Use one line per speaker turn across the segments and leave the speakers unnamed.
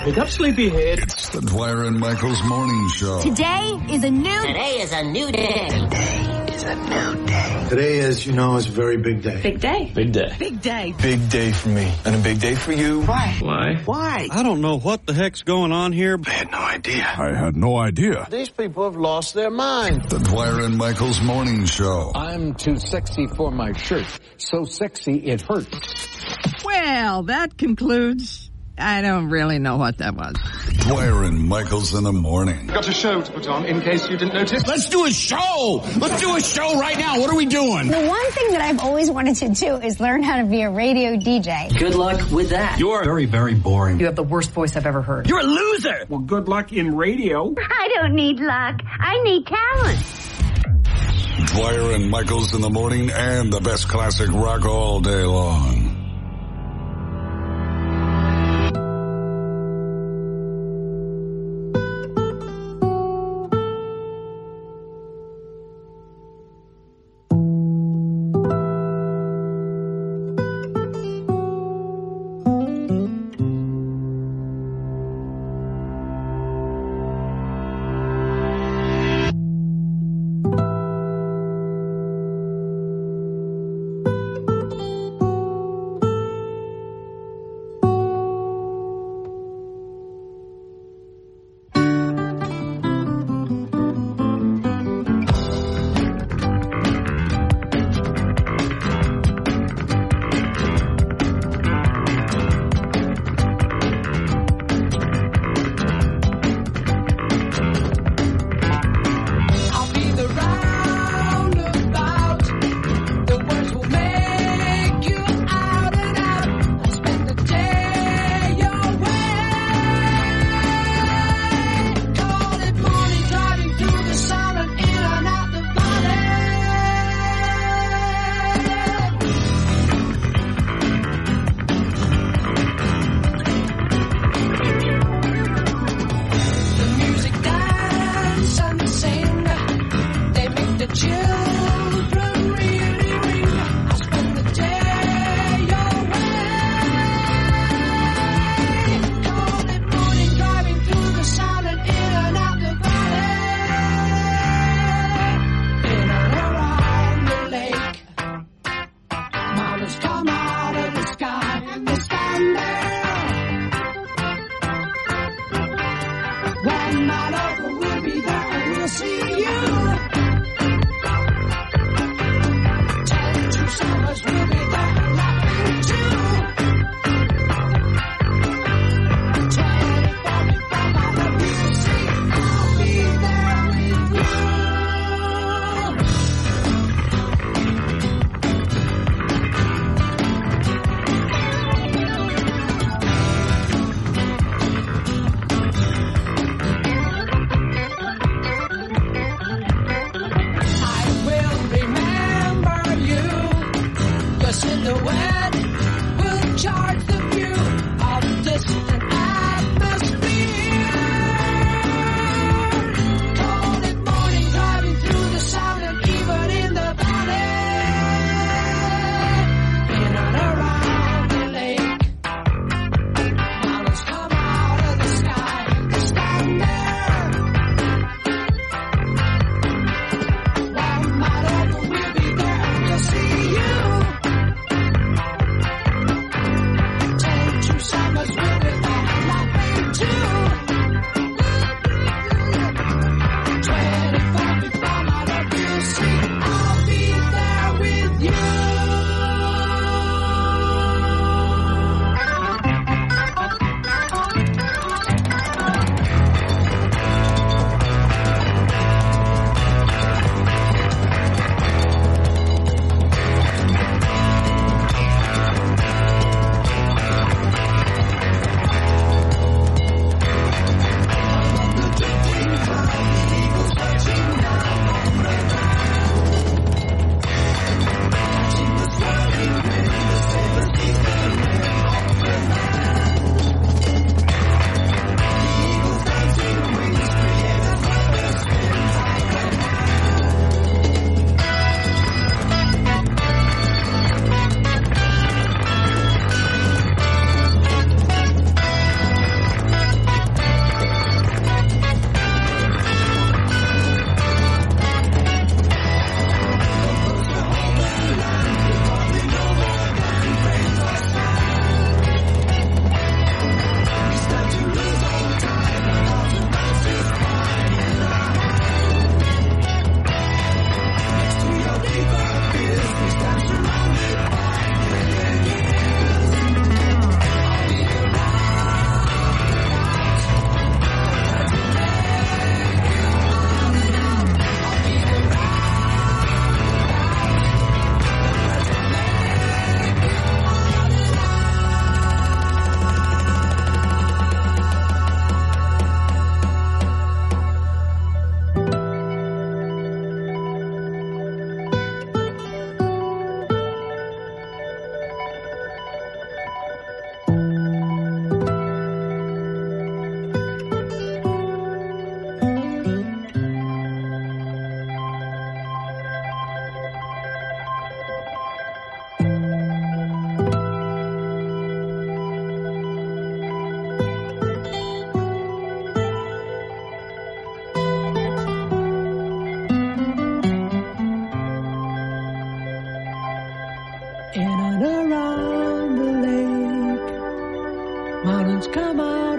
Wake up, sleepyhead.
It's the Dwyer and Michaels Morning Show.
Today is a new day.
Today is a new day.
Today is, is a very big day.
Big day.
Big day.
Big day.
Big day for me. And a big day for you.
Why?
Why?
I don't know what the heck's going on here.
I had no idea.
I had no idea.
These people have lost their mind.
The Dwyer and Michaels Morning Show.
I'm too sexy for my shirt. So sexy it hurts.
Well, that concludes. I don't really know what that was.
Dwyer and Michaels in the morning.
Got a show to put on, in case you didn't notice.
Let's do a show! Let's do a show right now. What are we doing?
The one thing that I've always wanted to do is learn how to be a radio DJ.
Good luck with that.
You're very, very boring.
You have the worst voice I've ever heard.
You're a loser!
Well, good luck in radio.
I don't need luck. I need talent.
Dwyer and Michaels in the morning and the best classic rock all day long.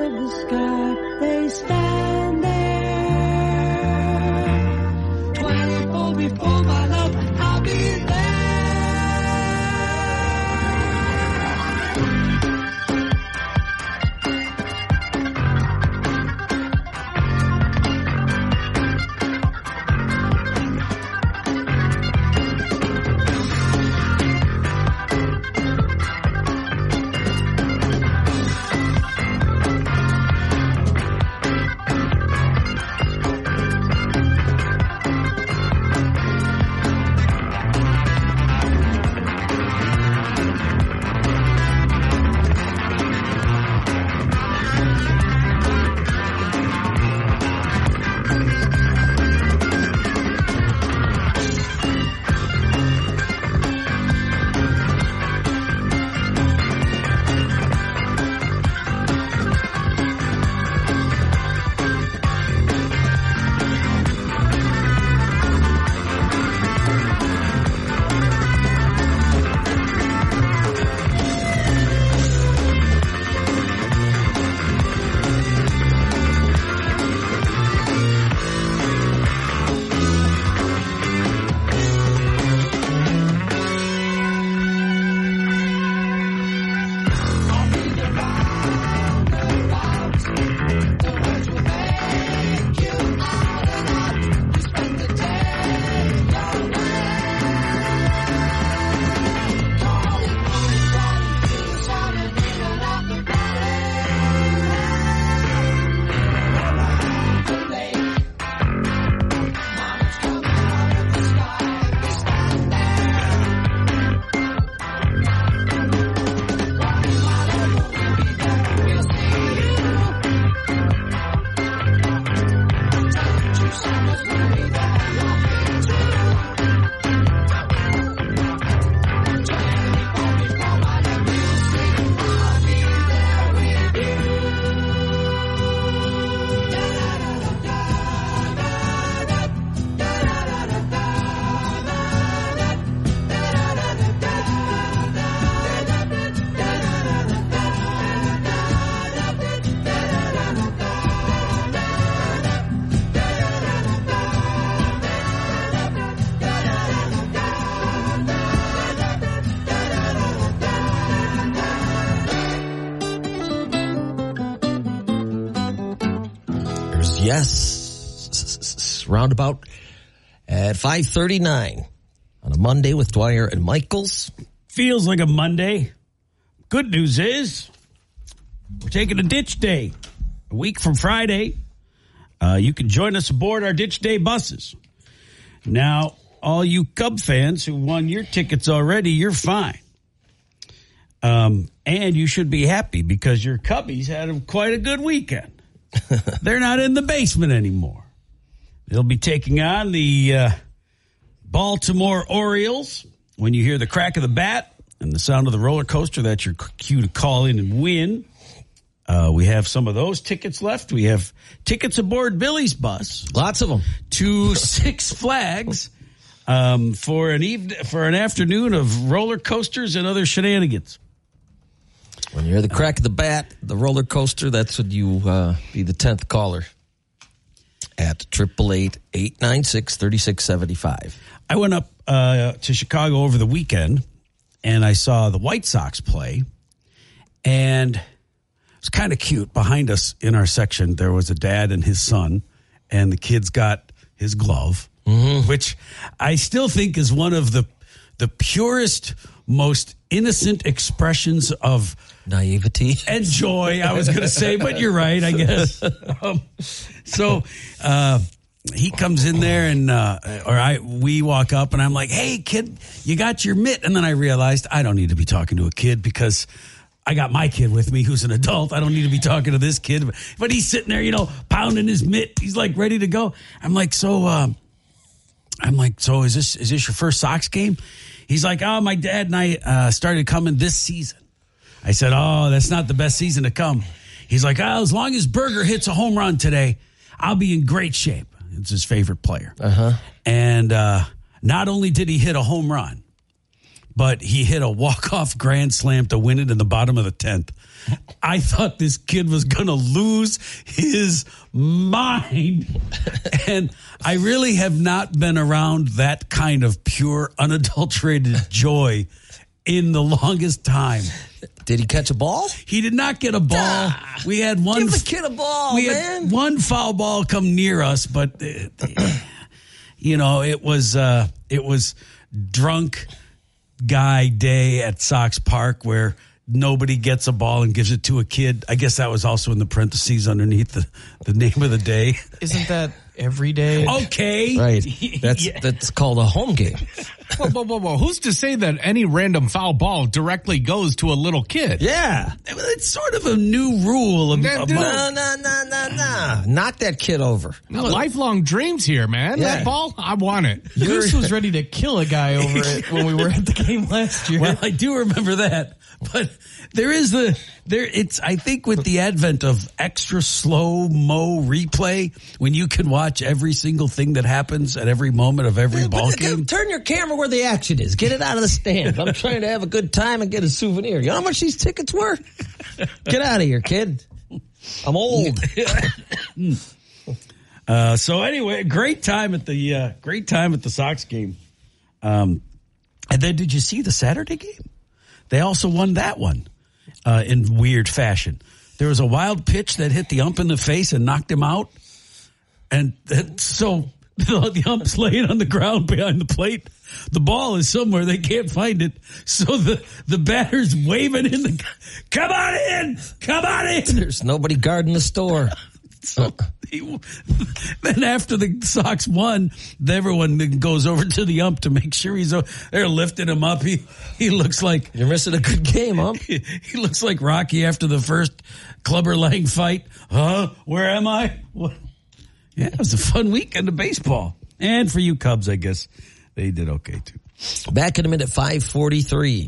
toward the sky. They stand there. Twice before my love, I'll be there.
Yes, roundabout at 5:39 on a Monday with Dwyer and Michaels.
Feels like a Monday. Good news is we're taking a ditch day a week from Friday. You can join us aboard our ditch day buses. Now, all you Cub fans who won your tickets already, you're fine. And you should be happy because your Cubbies had quite a good weekend. They're not in the basement anymore. They'll be taking on the Baltimore Orioles. When you hear the crack of the bat and the sound of the roller coaster, that's your cue to call in and win. We have some of those tickets left. We have tickets aboard Billy's bus.
Lots of them.
To Six Flags for an afternoon of roller coasters and other shenanigans.
When you hear the crack of the bat, the roller coaster, that's when you be the 10th caller at 888-896-3675.
I went up to Chicago over the weekend, and I saw the White Sox play, and it was kind of cute. Behind us in our section, there was a dad and his son, and the kid's got his glove, which I still think is one of the purest, most innocent expressions of
naivety
and joy, I was going to say, but you're right, I guess. He comes in there and we walk up and I'm like, hey, kid, you got your mitt. And then I realized I don't need to be talking to a kid because I got my kid with me who's an adult. I don't need to be talking to this kid. But he's sitting there, pounding his mitt. He's like ready to go. I'm like, so is this your first Sox game? He's like, oh, my dad and I started coming this season. I said, oh, that's not the best season to come. He's like, oh, as long as Berger hits a home run today, I'll be in great shape. It's his favorite player. And not only did he hit a home run, but he hit a walk-off grand slam to win it in the bottom of the 10th. I thought this kid was going to lose his mind. And I really have not been around that kind of pure, unadulterated joy in the longest time.
Did he catch a ball?
He did not get a ball. We had one.
Give the kid a ball,
we
man.
had one foul ball come near us, but it was drunk guy day at Sox Park where nobody gets a ball and gives it to a kid. I guess that was also in the parentheses underneath the name of the day.
Isn't that every day?
Okay.
Right. That's called a home game.
Whoa. Who's to say that any random foul ball directly goes to a little kid?
Yeah.
It's sort of a new rule.
No. Knock that kid over.
Lifelong dreams here, man.
Yeah.
That ball, I want it.
Goose was ready to kill a guy over it when we were at the game last year.
Well, I do remember that. But I think with the advent of extra slow-mo replay, when you can watch every single thing that happens at every moment of every ball game.
Turn your camera where the action is. Get it out of the stands. I'm trying to have a good time and get a souvenir. You know how much these tickets were? Get out of here, kid. I'm old.
So anyway, great time at the Sox game. And then did you see the Saturday game? They also won that one in weird fashion. There was a wild pitch that hit the ump in the face and knocked him out. And so the ump's laying on the ground behind the plate. The ball is somewhere. They can't find it. So the batter's waving in come on in! Come on in!
There's nobody guarding the store.
So then after the Sox won, everyone goes over to the ump to make sure they're lifting him up. He looks like
you're missing a good game, ump.
He looks like Rocky after the first Clubber Lang fight. Where am I? What? Yeah, it was a fun weekend of baseball. And for you Cubs, I guess they did okay too.
Back in a minute, 5:43.